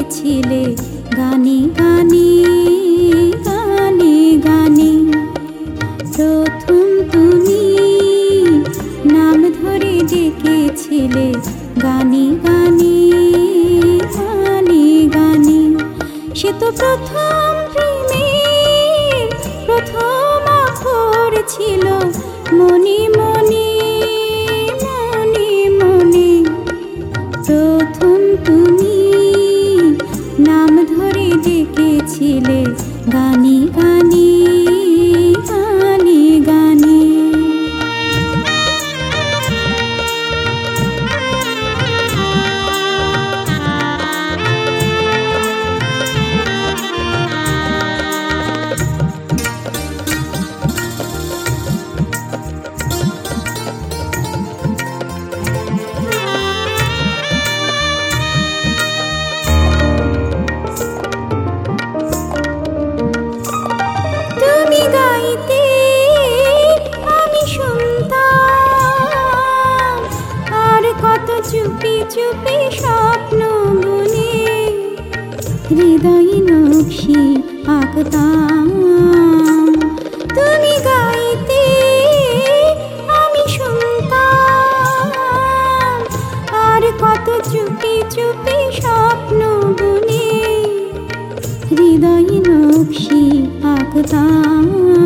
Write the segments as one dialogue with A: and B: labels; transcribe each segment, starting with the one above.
A: ডেকেছিলে গানে গানে গানে গানে। প্রথম তুমি নাম ধরে ডেকেছিলে গানে গানে গানে গানে। সে তো প্রথম প্রেমের প্রথম আখর ছিল মনে মনে মনে মনে। প্রথম তুমি নাম ধরে ডেকেছিলে গানে গানে গানে গানে। চুপি চুপি স্বপ্ন বনে হৃদয় নকশি আঁকতাম। তুমি গাইতে আমি শুনতাম, আর কত চুপি চুপি স্বপ্ন বনে হৃদয় নকশি আঁকতাম।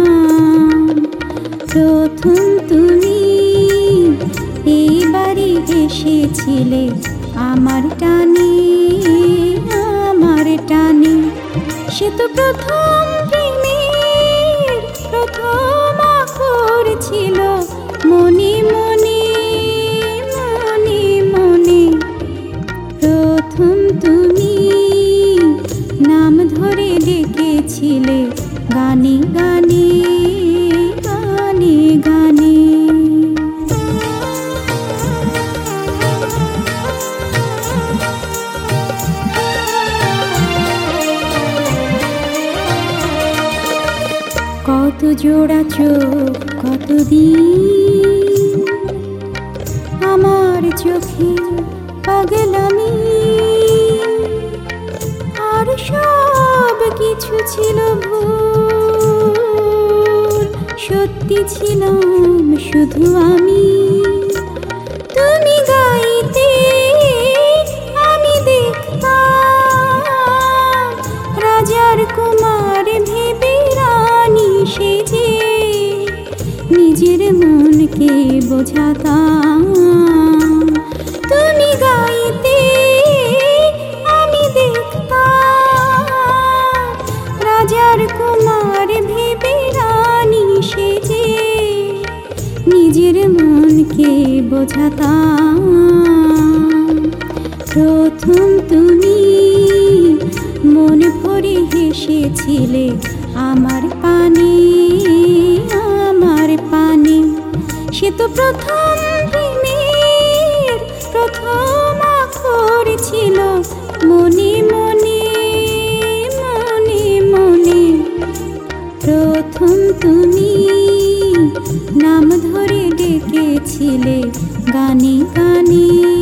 A: প্রথম তুমি এই বাড়ি এসেছিলে আমার টানে আমার টানে। সে তো প্রথম প্রেমের প্রথম আখর ছিল মনে মনে মনে মনে। প্রথম তুমি নাম ধরে ডেকেছিলে গানে গানে গানে গানে। কত জোড়া চোখ কতদিন আমার চোখে পাগলামি, আর সব কিছু ছিল ভুল, সত্যি ছিলাম শুধু আমি। তুমি গাইতে আমি দেখতাম, রাজার কুমার ভেবে রানী সেজে নিজের মনকে বোঝাতাম। তুমি গাইতে আমি দেখতাম, রাজার কুমার ভেবে রানী সেজে নিজের মনকে বোঝাতাম। প্রথম তুমি মন ভরে হেসেছিলে আমার পানে আমার পানে। সে তো প্রথম প্রেমের প্রথম আখর ছিল মনে মনে মনে মনে। প্রথম তুমি নাম ধরে ডেকেছিলে গানে গানে